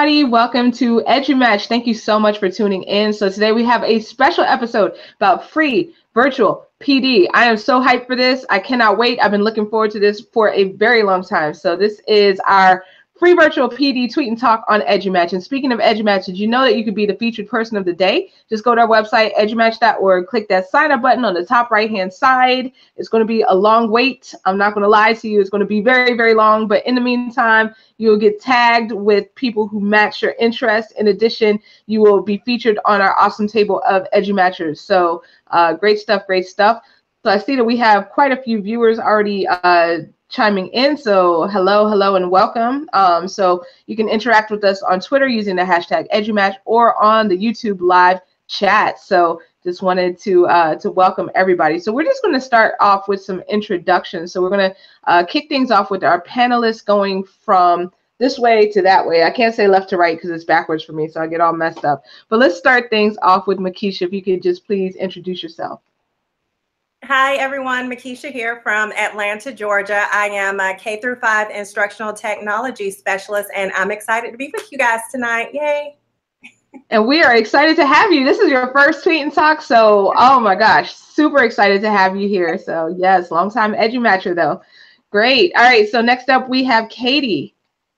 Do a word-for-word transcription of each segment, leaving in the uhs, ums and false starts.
everybody. Welcome to EduMatch. Thank you so much for tuning in. So today we have a special episode about free virtual P D. I am so hyped for this. I cannot wait. I've been looking forward to this for a very long time. So this is our free virtual P D tweet and talk on EduMatch. And speaking of EduMatch, did you know that you could be the featured person of the day? Just go to our website, edumatch dot org, click that sign up button on the top right hand side. It's going to be a long wait. I'm not going to lie to you. It's going to be very, very long. But in the meantime, you'll get tagged with people who match your interest. In addition, you will be featured on our awesome table of EduMatchers. So uh, great stuff, great stuff. So I see that we have quite a few viewers already uh, chiming in. So hello, hello, and welcome. Um, so you can interact with us on Twitter using the hashtag EduMatch or on the YouTube live chat. So just wanted to uh, to welcome everybody. So we're just going to start off with some introductions. So we're going to uh, kick things off with our panelists going from this way to that way. I can't say left to right because it's backwards for me, so I get all messed up. But let's start things off with Makisha. If you could just please introduce yourself. Hi, everyone. Makisha here from Atlanta, Georgia. I am a K through five instructional technology specialist, and I'm excited to be with you guys tonight. Yay. And we are excited to have you. This is your first tweet and talk, so oh my gosh, super excited to have you here. So yes, long time EduMatcher though. Great. All right, so next up we have Katie.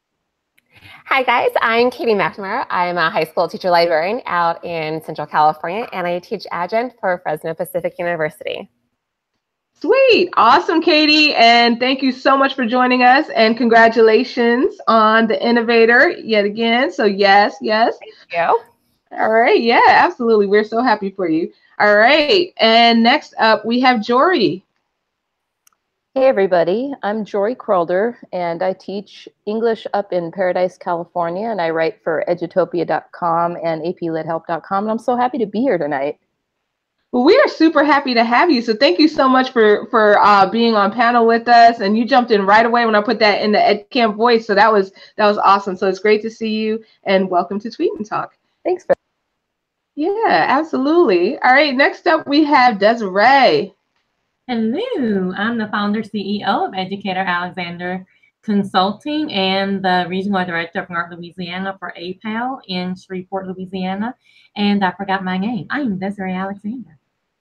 Hi guys, I'm Katie McNamara. I'm a high school teacher librarian out in Central California, and I teach adjunct for Fresno Pacific University. Sweet. Awesome, Katie. And thank you so much for joining us. And congratulations on the innovator yet again. So yes, yes. Thank you. All right. Yeah, absolutely. We're so happy for you. All right. And next up, we have Jory. Hey, everybody. I'm Jory Krolder, and I teach English up in Paradise, California, and I write for edutopia dot com and A P Lit Help dot com, and I'm so happy to be here tonight. Well, we are super happy to have you. So thank you so much for for uh, being on panel with us. And you jumped in right away when I put that in the EdCamp voice. So that was that was awesome. So it's great to see you, and welcome to Tweet and Talk. Thanks for. Yeah, absolutely. All right. Next up, we have Desiree. Hello. I'm the founder C E O of Educator Alexander Consulting and the regional director of North Louisiana for A P A L in Shreveport, Louisiana. And I forgot my name. I am Desiree Alexander.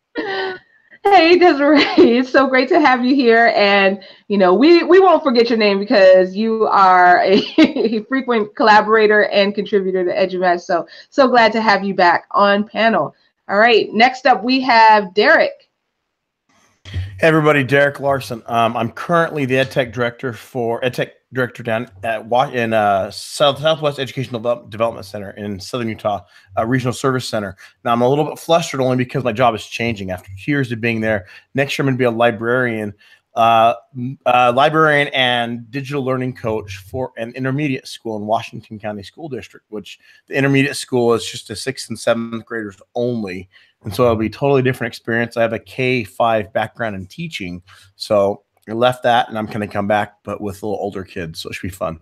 Hey, Desiree, it's so great to have you here. And, you know, we, we won't forget your name because you are a, a frequent collaborator and contributor to EduMatch. So, so glad to have you back on panel. All right, next up, we have Derek. Hey, everybody, Derek Larson. Um, I'm currently the EdTech Director for EdTech Director down at in uh, South Southwest Educational Develop Development Center in Southern Utah, uh, Regional Service Center. Now I'm a little bit flustered only because my job is changing after two years of being there. Next year I'm going to be a librarian, uh, uh, librarian and digital learning coach for an intermediate school in Washington County School District, which the intermediate school is just a sixth and seventh graders only. And so it'll be a totally different experience. I have a K five background in teaching, so I left that and I'm going to come back, but with little older kids, so it should be fun.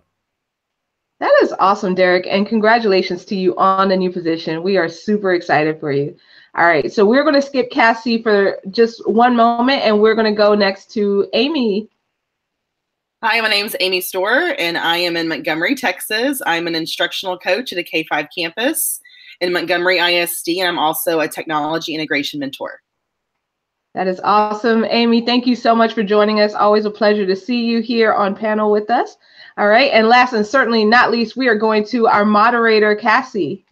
That is awesome, Derek, and congratulations to you on the new position. We are super excited for you. All right, so we're going to skip Cassie for just one moment, and we're going to go next to Amy. Hi, my name is Amy Storer, and I am in Montgomery, Texas. I'm an instructional coach at a K five campus in Montgomery I S D, and I'm also a technology integration mentor. That is awesome, Amy. Thank you so much for joining us. Always a pleasure to see you here on panel with us. All right, and last and certainly not least, we are going to our moderator, Cassie.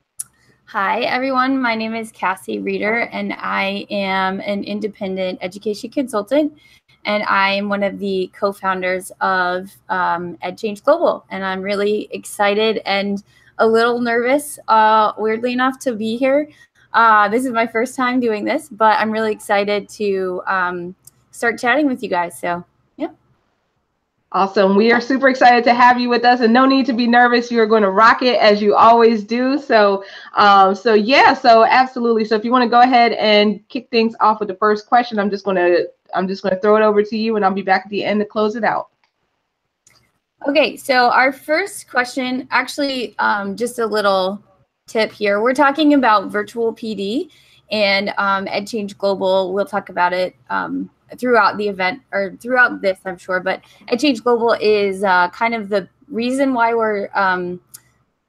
Hi, everyone. My name is Cassie Reeder, and I am an independent education consultant, and I am one of the co-founders of um, EdChange Global, and I'm really excited and a little nervous, uh, weirdly enough, to be here. Uh, this is my first time doing this, but I'm really excited to um, start chatting with you guys. So, yeah. Awesome. We are super excited to have you with us, and no need to be nervous. You're going to rock it as you always do. So, um, so yeah, so absolutely. So if you want to go ahead and kick things off with the first question, I'm just going to, I'm just going to throw it over to you, and I'll be back at the end to close it out. Okay. So our first question, actually, um, just a little tip here. We're talking about virtual P D, and um, EdChange Global, we'll talk about it um, throughout the event, or throughout this, I'm sure. But EdChange Global is uh, kind of the reason why we're um,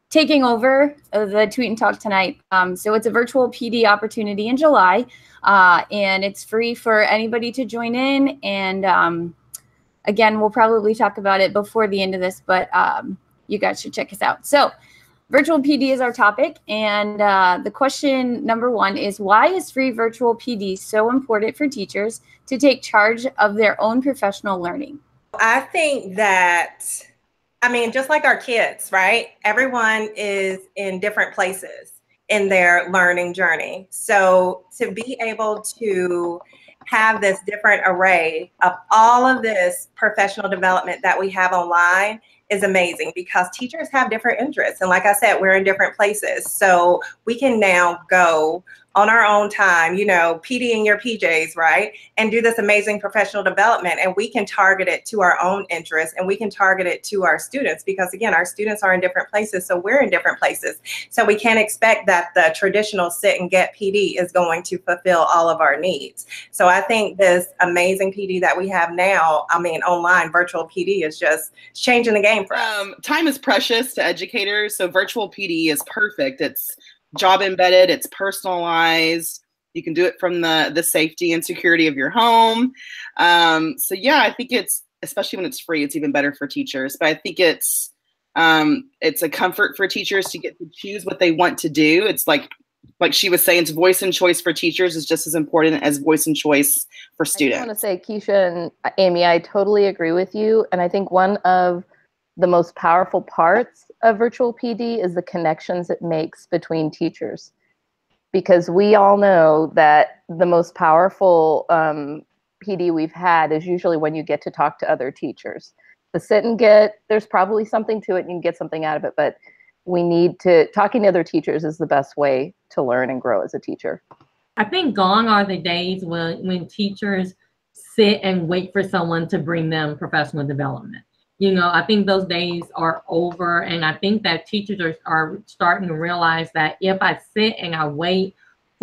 taking over the Tweet and Talk tonight. Um, so it's a virtual P D opportunity in July, uh, and it's free for anybody to join in. And um, again, we'll probably talk about it before the end of this, but um, you guys should check us out. So virtual P D is our topic. And uh, the question number one is, why is free virtual P D so important for teachers to take charge of their own professional learning? I think that, I mean, just like our kids, right? Everyone is in different places in their learning journey. So to be able to have this different array of all of this professional development that we have online is amazing, because teachers have different interests. And like I said, we're in different places. So we can now go on our own time, you know, P D in your P Js, right? And do this amazing professional development. And we can target it to our own interests, and we can target it to our students, because again, our students are in different places. So we're in different places. So we can't expect that the traditional sit and get P D is going to fulfill all of our needs. So I think this amazing P D that we have now, I mean, online virtual P D is just changing the game for us. Um, time is precious to educators. So virtual P D is perfect. It's job embedded, it's personalized. You can do it from the the safety and security of your home. Um, so yeah, I think it's, especially when it's free, it's even better for teachers. But I think it's um, it's a comfort for teachers to get to choose what they want to do. It's like like she was saying, it's voice and choice for teachers is just as important as voice and choice for students. I just want to say, Keisha and Amy, I totally agree with you. And I think one of the most powerful parts of virtual P D is the connections it makes between teachers, because we all know that the most powerful um, P D we've had is usually when you get to talk to other teachers. The sit and get, there's probably something to it and you can get something out of it, but we need to, talking to other teachers is the best way to learn and grow as a teacher. I think gone are the days when, when teachers sit and wait for someone to bring them professional development. You know, I think those days are over, and I think that teachers are, are starting to realize that if I sit and I wait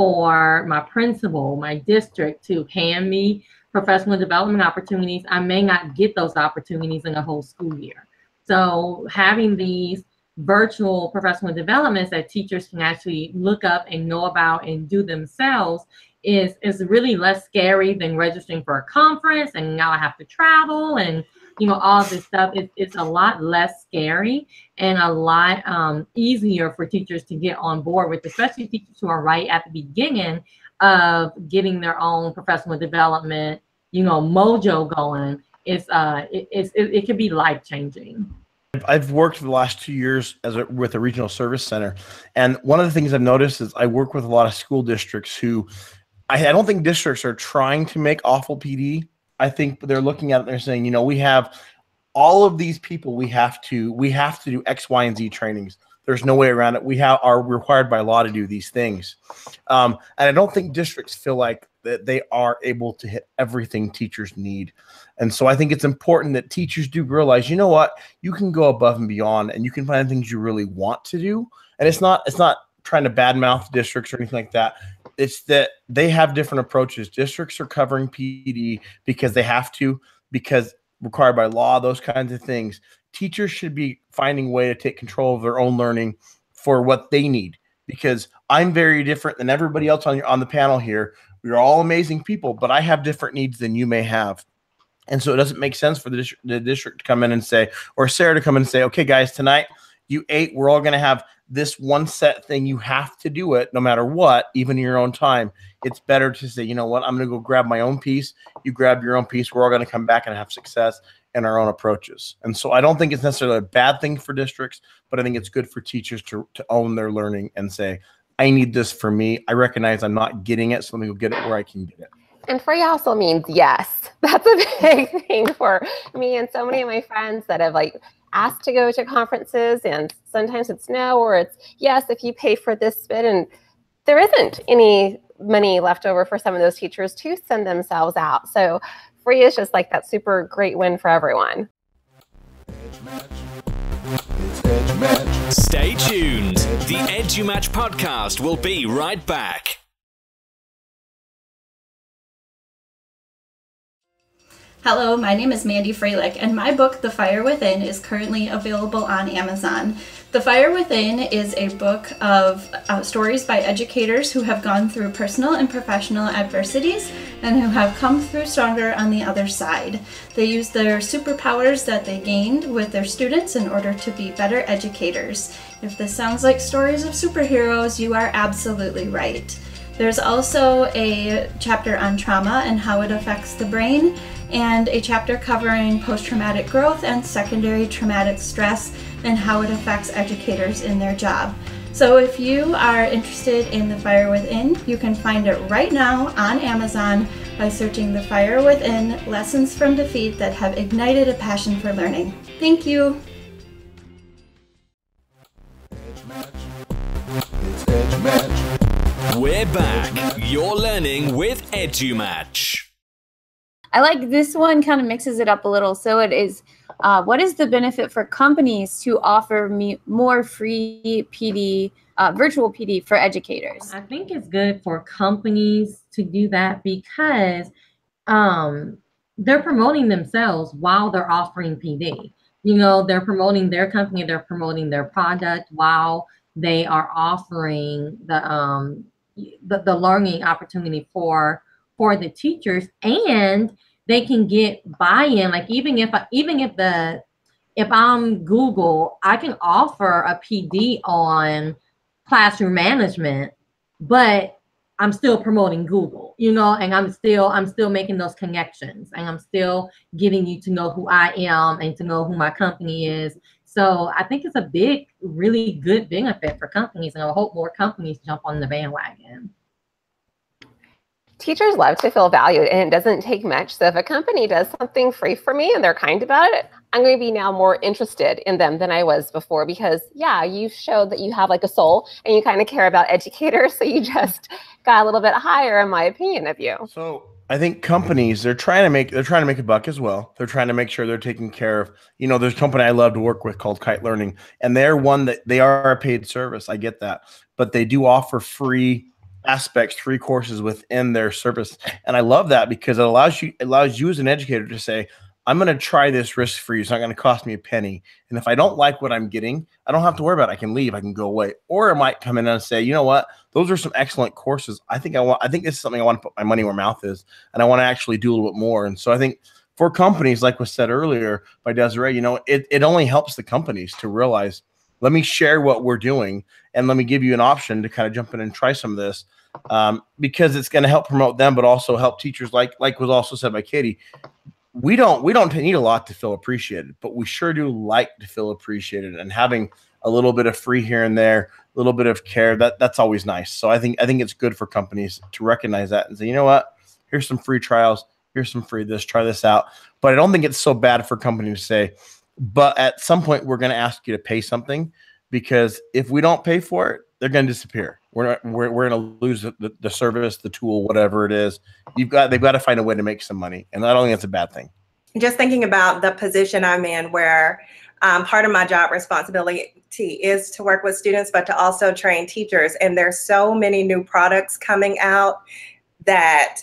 for my principal, my district to hand me professional development opportunities, I may not get those opportunities in a whole school year. So having these virtual professional developments that teachers can actually look up and know about and do themselves is, is really less scary than registering for a conference, and now I have to travel and you know, all this stuff. It, it's a lot less scary and a lot um, easier for teachers to get on board with, especially teachers who are right at the beginning of getting their own professional development, you know, mojo going. It's, uh, it, it's, it, it can be life-changing. I've worked for the last two years as a, with a regional service center. And one of the things I've noticed is I work with a lot of school districts who, I, I don't think districts are trying to make awful P D. I think they're looking at it, they're saying, you know, we have all of these people, we have to, we have to do X, Y, and Z trainings. There's no way around it. We have, are required by law to do these things. Um, and I don't think districts feel like that they are able to hit everything teachers need. And so I think it's important that teachers do realize, you know what, you can go above and beyond and you can find things you really want to do. And it's not, it's not trying to badmouth districts or anything like that. It's that they have different approaches. Districts are covering P D because they have to, because required by law, those kinds of things. Teachers should be finding a way to take control of their own learning for what they need, because I'm very different than everybody else on your, on the panel here. We're all amazing people, but I have different needs than you may have. And so it doesn't make sense for the district, the district to come in and say, or Sarah to come in and say, okay, guys, tonight you ate, we're all going to have this one set thing. You have to do it no matter what, even in your own time. It's better to say, you know what, I'm going to go grab my own piece. You grab your own piece. We're all going to come back and have success in our own approaches. And so I don't think it's necessarily a bad thing for districts, but I think it's good for teachers to, to own their learning and say, I need this for me. I recognize I'm not getting it, so let me go get it where I can get it. And free also means yes. That's a big thing for me and so many of my friends that have like asked to go to conferences, and sometimes it's no, or it's yes if you pay for this bit, and there isn't any money left over for some of those teachers to send themselves out. So free is just like that super great win for everyone. Stay tuned. The EduMatch podcast will be right back. Hello, my name is Mandy Freilich, and my book, The Fire Within, is currently available on Amazon. The Fire Within is a book of uh, stories by educators who have gone through personal and professional adversities and who have come through stronger on the other side. They use their superpowers that they gained with their students in order to be better educators. If this sounds like stories of superheroes, you are absolutely right. There's also a chapter on trauma and how it affects the brain, and a chapter covering post-traumatic growth and secondary traumatic stress and how it affects educators in their job. So if you are interested in The Fire Within, you can find it right now on Amazon by searching The Fire Within: Lessons from Defeat That Have Ignited a Passion for Learning. Thank you. We're back. You're learning with EduMatch. I like this one, kind of mixes it up a little. So it is, uh, what is the benefit for companies to offer me more free P D, uh, virtual P D for educators? I think it's good for companies to do that because um, they're promoting themselves while they're offering P D. You know, they're promoting their company, they're promoting their product while they are offering the um, the, the learning opportunity for for the teachers, and they can get buy-in. Like even if I, even if the if I'm Google, I can offer a P D on classroom management, but I'm still promoting Google, you know, and I'm still I'm still making those connections, and I'm still getting you to know who I am and to know who my company is. So I think it's a big, really good benefit for companies, and I hope more companies jump on the bandwagon. Teachers love to feel valued, and it doesn't take much. So if a company does something free for me and they're kind about it, I'm going to be now more interested in them than I was before, because yeah, you showed that you have like a soul and you kind of care about educators. So you just got a little bit higher in my opinion of you. So I think companies, they're trying to make, they're trying to make a buck as well. They're trying to make sure they're taking care of, you know, there's a company I love to work with called Kite Learning, and they're one that they are a paid service. I get that, but they do offer free aspects, free courses within their service. And I love that because it allows you, it allows you as an educator to say, I'm going to try this risk free. It's not going to cost me a penny. And if I don't like what I'm getting, I don't have to worry about it. I can leave, I can go away. Or I might come in and say, you know what, those are some excellent courses. I think I want, I think this is something I want to put my money where my mouth is, and I want to actually do a little bit more. And so I think for companies, like was said earlier by Desiree, you know, it, it only helps the companies to realize, let me share what we're doing, and let me give you an option to kind of jump in and try some of this. Um, because it's going to help promote them, but also help teachers, like like was also said by Katie. We don't we don't need a lot to feel appreciated, but we sure do like to feel appreciated, and having a little bit of free here and there, a little bit of care, that that's always nice. So I think I think it's good for companies to recognize that and say, you know what, here's some free trials, here's some free this, try this out. But I don't think it's so bad for companies to say, but at some point we're going to ask you to pay something, because if we don't pay for it, they're going to disappear. We're not, we're, we're going to lose the, the service, the tool, whatever it is. You've got, they've got to find a way to make some money. And I don't think that's a bad thing. Just thinking about the position I'm in, where um, part of my job responsibility is to work with students, but to also train teachers. And there's so many new products coming out that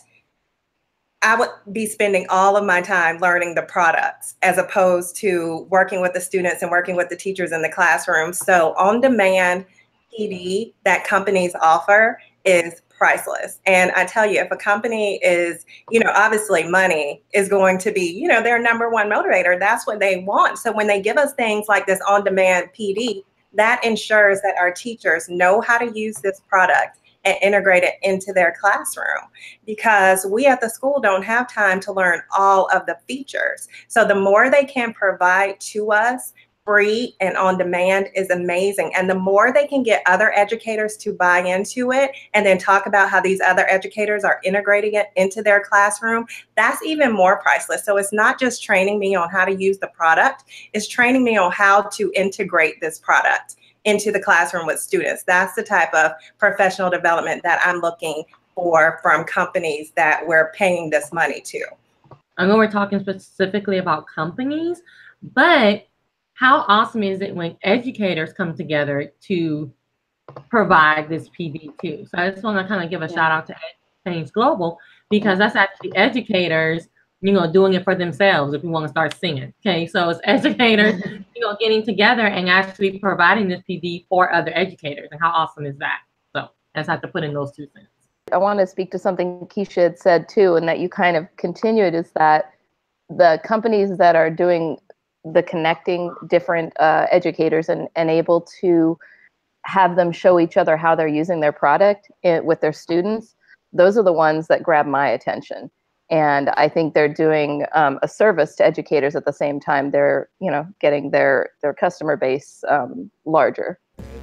I would be spending all of my time learning the products as opposed to working with the students and working with the teachers in the classroom. So on-demand P D that companies offer is priceless. And I tell you, if a company is, you know, obviously money is going to be, you know, their number one motivator. That's what they want. So when they give us things like this on-demand P D, that ensures that our teachers know how to use this product and integrate it into their classroom, because we at the school don't have time to learn all of the features. So the more they can provide to us free and on demand is amazing. And the more they can get other educators to buy into it and then talk about how these other educators are integrating it into their classroom, that's even more priceless. So it's not just training me on how to use the product, it's training me on how to integrate this product into the classroom with students. That's the type of professional development that I'm looking for from companies that we're paying this money to. I know we're talking specifically about companies, but how awesome is it when educators come together to provide this P D too? So I just want to kind of give a shout out to EdChange Global, because that's actually educators you know, doing it for themselves if we want to start singing. Okay, so as educators, you know, getting together and actually providing this P D for other educators. And how awesome is that? So I just have to put in those two cents. I want to speak to something Keisha had said too, and that you kind of continued, is that the companies that are doing the connecting different uh, educators and, and able to have them show each other how they're using their product it, with their students, those are the ones that grab my attention. And I think they're doing um, a service to educators at the same time they're, you know, getting their, their customer base um, larger.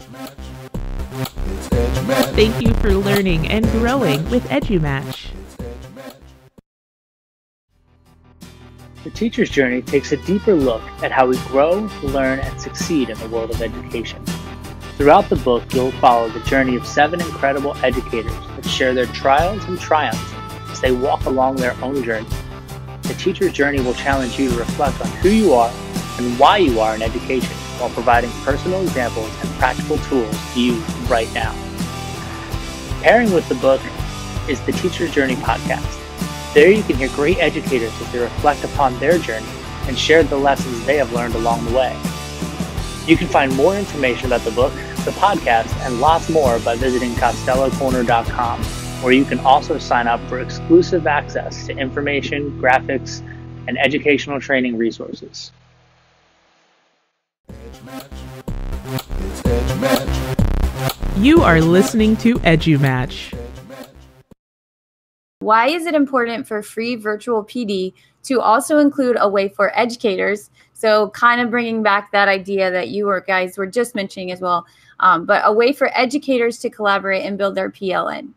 Thank you for learning and growing with EduMatch. The Teacher's Journey takes a deeper look at how we grow, learn, and succeed in the world of education. Throughout the book, you'll follow the journey of seven incredible educators that share their trials and triumphs as they walk along their own journey. The Teacher's Journey will challenge you to reflect on who you are and why you are in education, while providing personal examples and practical tools to use right now. Pairing with the book is the Teacher's Journey podcast. There you can hear great educators as they reflect upon their journey and share the lessons they have learned along the way. You can find more information about the book, the podcast, and lots more by visiting costello corner dot com, where you can also sign up for exclusive access to information, graphics, and educational training resources. You are listening to EduMatch. Why is it important for free virtual P D to also include a way for educators? So kind of bringing back that idea that you were guys were just mentioning as well, um, but a way for educators to collaborate and build their P L N.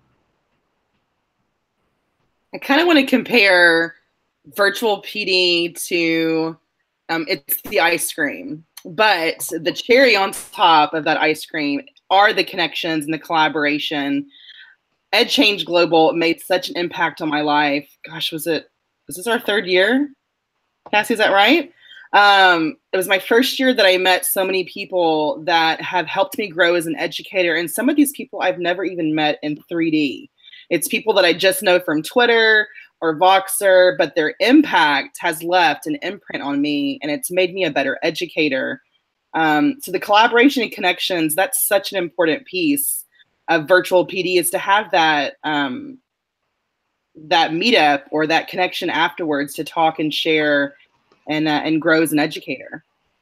I kind of want to compare virtual P D to, um, it's the ice cream, but the cherry on top of that ice cream are the connections and the collaboration. EdChange Global made such an impact on my life. Gosh, was it, was this our third year? Cassie, is that right? Um, it was my first year that I met so many people that have helped me grow as an educator. And some of these people I've never even met in three D. It's people that I just know from Twitter or Voxer, but their impact has left an imprint on me, and it's made me a better educator. Um, so the collaboration and connections, that's such an important piece of virtual P D, is to have that um, that meetup or that connection afterwards to talk and share and uh, and grow as an educator.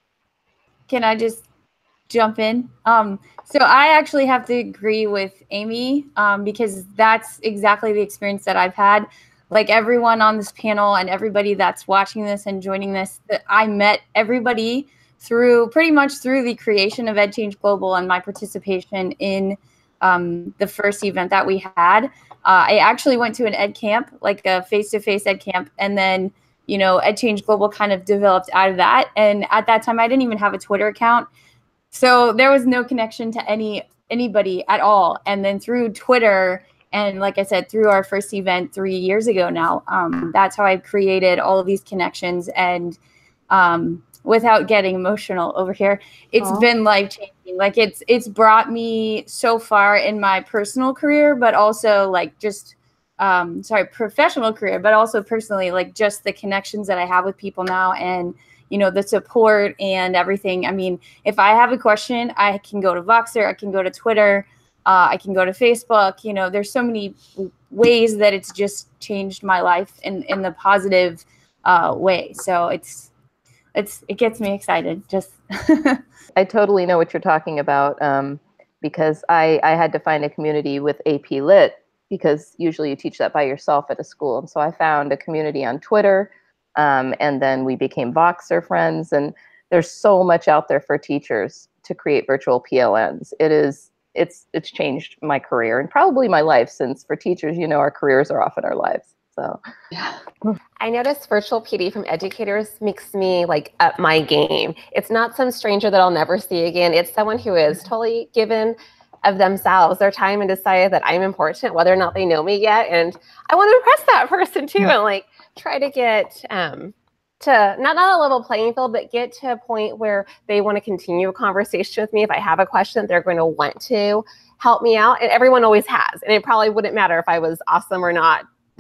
Can I just jump in? Um, so I actually have to agree with Amy um, because that's exactly the experience that I've had. Like everyone on this panel and everybody that's watching this and joining this, that I met everybody through pretty much through the creation of EdChange Global and my participation in Um, the first event that we had. Uh, I actually went to an ed camp, like a face-to-face ed camp, and then, you know, EdChange Global kind of developed out of that. And at that time, I didn't even have a Twitter account. So there was no connection to any anybody at all. And then through Twitter, and like I said, through our first event three years ago now, um, that's how I created all of these connections. And um, without getting emotional over here, it's Aww. been life-changing. Like it's it's brought me so far in my personal career, but also like just um sorry professional career, but also personally, like just the connections that I have with people now, and you know, the support and everything. I mean, if I have a question, I can go to Voxer, I can go to Twitter, uh, I can go to Facebook. You know, there's so many ways that it's just changed my life in in the positive uh way. So it's It's it gets me excited. Just I totally know what you're talking about um, because I, I had to find a community with A P Lit, because usually you teach that by yourself at a school. And so I found a community on Twitter, um, and then we became Voxer friends. And there's so much out there for teachers to create virtual P L Ns. It is it's it's changed my career and probably my life, since for teachers, you know, our careers are often our lives. So yeah. I noticed virtual P D from educators makes me like up my game. It's not some stranger that I'll never see again. It's someone who is totally given of themselves, their time, and decided that I'm important, whether or not they know me yet. And I want to impress that person too, and like try to get um, to not, not a level playing field, but get to a point where they want to continue a conversation with me. If I have a question, they're going to want to help me out. And everyone always has. And it probably wouldn't matter if I was awesome or not.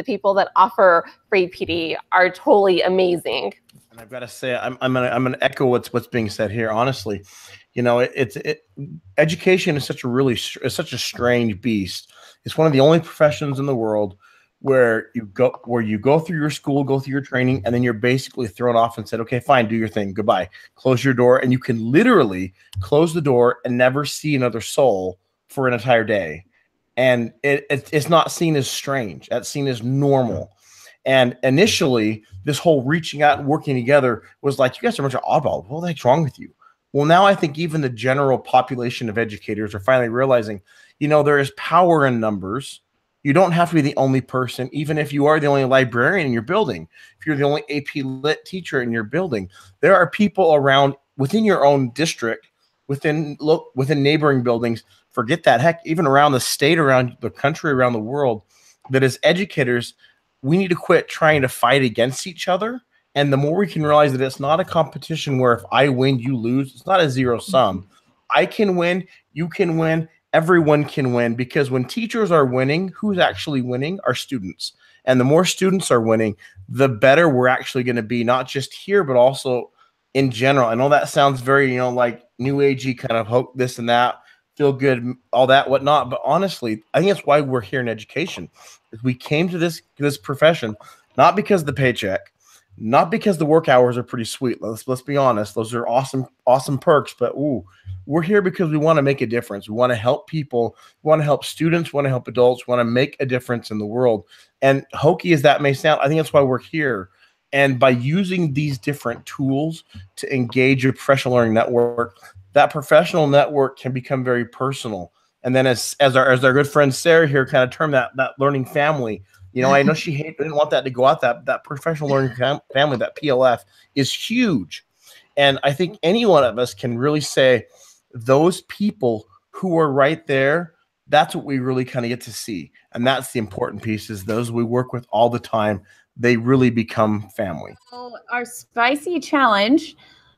The people that offer free P D are totally amazing. And I've got to say, I'm I'm gonna I'm gonna echo what's what's being said here. Honestly, you know, it, it's it, education is such a really it's such a strange beast. It's one of the only professions in the world where you go where you go through your school, go through your training, and then you're basically thrown off and said, okay, fine, do your thing, goodbye, close your door, and you can literally close the door and never see another soul for an entire day. And it, it it's not seen as strange. That's seen as normal. And initially, this whole reaching out and working together was like, you guys are a bunch of oddballs. What the heck's wrong with you? Well, now I think even the general population of educators are finally realizing, you know, there is power in numbers. You don't have to be the only person, even if you are the only librarian in your building. If you're the only A P Lit teacher in your building, there are people around within your own district, within look within neighboring buildings. Forget that, heck, even around the state, around the country, around the world, that as educators, we need to quit trying to fight against each other. And the more we can realize that it's not a competition where if I win, you lose. It's not a zero sum. I can win, you can win. Everyone can win, because when teachers are winning, who's actually winning? Our students. And the more students are winning, the better we're actually going to be, not just here, but also in general. I know that sounds very, you know, like new agey kind of hope this and that, feel good, all that, whatnot. But honestly, I think that's why we're here in education. Is we came to this, this profession, not because of the paycheck, not because the work hours are pretty sweet. Let's, let's be honest. Those are awesome, awesome perks, but ooh, we're here because we want to make a difference. We want to help people. We want to help students. We want to help adults. We want to make a difference in the world. And hokey as that may sound, I think that's why we're here. And by using these different tools to engage a professional learning network, that professional network can become very personal. And then as, as, our, as our good friend Sarah here kind of termed that, that learning family, you know, I know she hate, didn't want that to go out. That, that professional learning fam family, that P L F, is huge. And I think any one of us can really say, those people who are right there, that's what we really kind of get to see. And that's the important piece, is those we work with all the time, they really become family. So our spicy challenge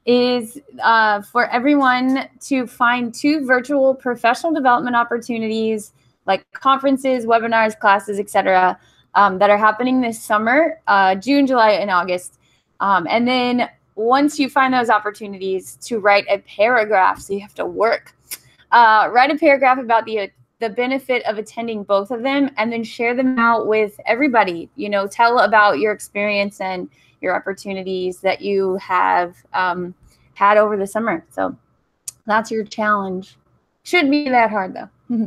is uh, for everyone to find two virtual professional development opportunities, like conferences, webinars, classes, et cetera, um, that are happening this summer, uh, June, July, and August. Um, and then once you find those opportunities, to write a paragraph, so you have to work, uh, write a paragraph about the the benefit of attending both of them, and then share them out with everybody. You know, tell about your experience and your opportunities that you have um, had over the summer. So that's your challenge. Shouldn't be that hard though.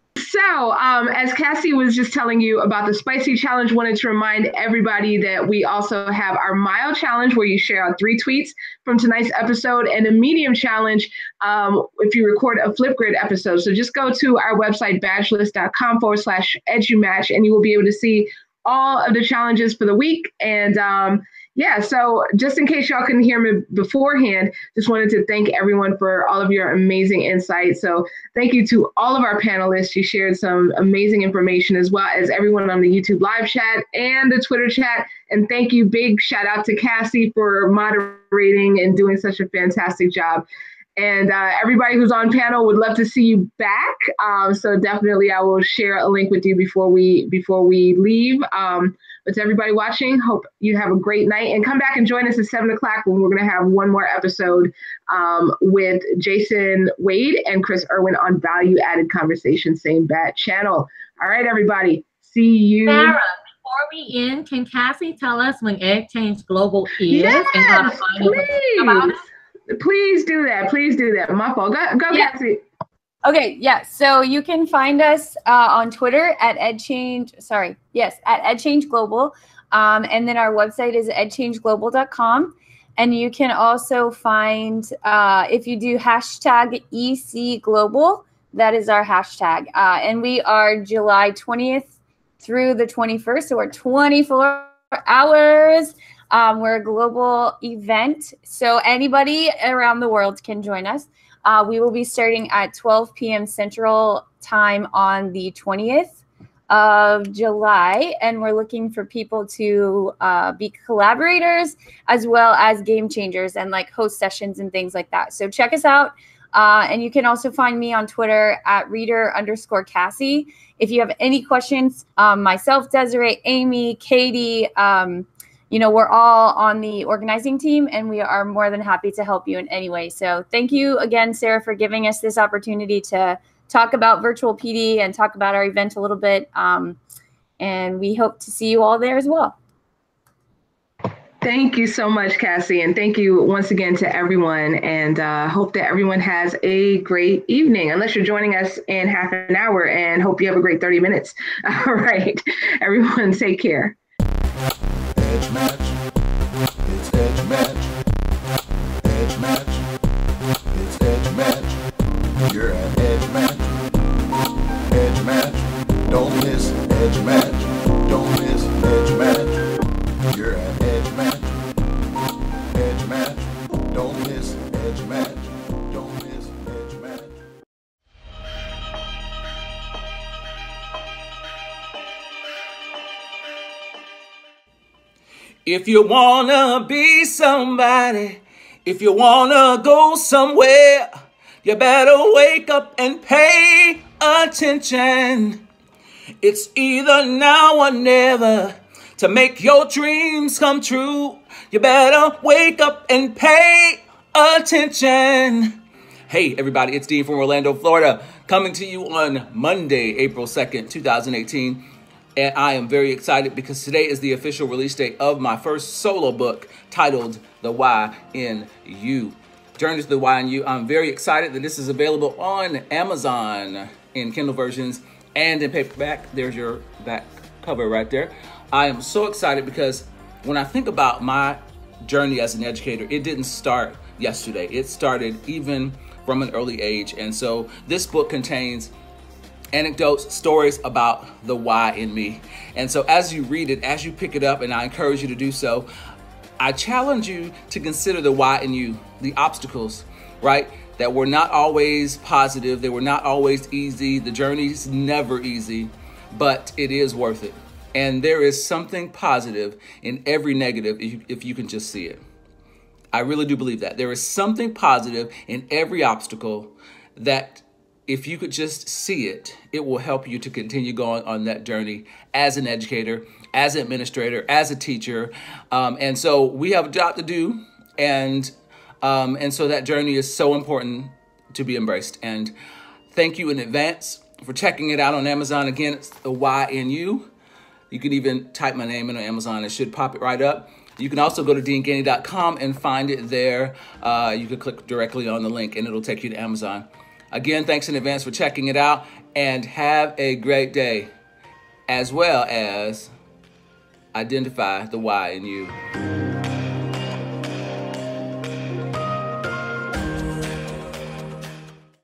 So, um, as Cassie was just telling you about the spicy challenge, wanted to remind everybody that we also have our mild challenge, where you share out three tweets from tonight's episode, and a medium challenge um, if you record a Flipgrid episode. So just go to our website, badgelist.com forward slash edumatch, and you will be able to see all of the challenges for the week. And um, yeah, so just in case y'all couldn't hear me beforehand, just wanted to thank everyone for all of your amazing insights. So thank you to all of our panelists. You shared some amazing information, as well as everyone on the YouTube live chat and the Twitter chat. And thank you, big shout out to Cassie for moderating and doing such a fantastic job. And uh, everybody who's on panel would love to see you back. Um, so definitely I will share a link with you before we before we leave. Um, but to everybody watching, hope you have a great night, and come back and join us at seven o'clock when we're going to have one more episode um, with Jason Wade and Chris Irwin on Value Added Conversation, same bat channel. All right, everybody. See you. Sarah, before we end, can Cassie tell us when EdChange Global is yes, and how to find please. about it? Please do that. Please do that. My fault. Go, go yeah. Cassie. Okay, yeah. So you can find us uh, on Twitter at EdChange. Sorry, yes, at EdChange Global, um, and then our website is ed change global dot com. And you can also find uh, if you do hashtag E C Global, that is our hashtag, uh, and we are July twentieth through the twenty-first, so we're twenty-four hours. Um, we're a global event, so anybody around the world can join us. Uh, we will be starting at twelve p m Central Time on the twentieth of July, and we're looking for people to uh, be collaborators as well as game changers and like host sessions and things like that. So check us out. Uh, and you can also find me on Twitter at reader underscore Cassie. If you have any questions, um, myself, Desiree, Amy, Katie, um, you know, we're all on the organizing team, and we are more than happy to help you in any way. So thank you again, Sarah, for giving us this opportunity to talk about virtual P D and talk about our event a little bit. Um, and we hope to see you all there as well. Thank you so much, Cassie. And thank you once again to everyone. And uh, hope that everyone has a great evening, unless you're joining us in half an hour, and hope you have a great thirty minutes. All right, everyone, take care. Edge match. It's edge match. Edge match. It's edge match. You're at edge match. Edge match. Don't miss edge match. Don't miss edge match. You're at edge match. Edge match. Don't miss edge match. Don't miss edge match. If you wanna be somebody, if you wanna go somewhere, you better wake up and pay attention. It's either now or never to make your dreams come true. You better wake up and pay attention. Hey everybody, it's Dean from Orlando, Florida, coming to you on Monday, April second, two thousand eighteen. And I am very excited because today is the official release date of my first solo book titled The Why in You. Journey to the Why in You. I'm very excited that this is available on Amazon in Kindle versions and in paperback. There's your back cover right there. I am so excited because when I think about my journey as an educator, it didn't start yesterday. It started even from an early age. And so this book contains anecdotes, stories about the why in me. And so as you read it, as you pick it up, and I encourage you to do so, I challenge you to consider the why in you, the obstacles, right? That were not always positive. They were not always easy. The journey's never easy, but it is worth it. And there is something positive in every negative if you, if you can just see it. I really do believe that. There is something positive in every obstacle that if you could just see it, it will help you to continue going on that journey as an educator, as an administrator, as a teacher. Um, and so we have a job to do. And, um, and so that journey is so important to be embraced. And thank you in advance for checking it out on Amazon. Again, it's The Why in You. You can even type my name in on Amazon. It should pop it right up. You can also go to dean gainey dot com and find it there. Uh, you can click directly on the link and it'll take you to Amazon. Again, thanks in advance for checking it out, and have a great day, as well as identify the why in you.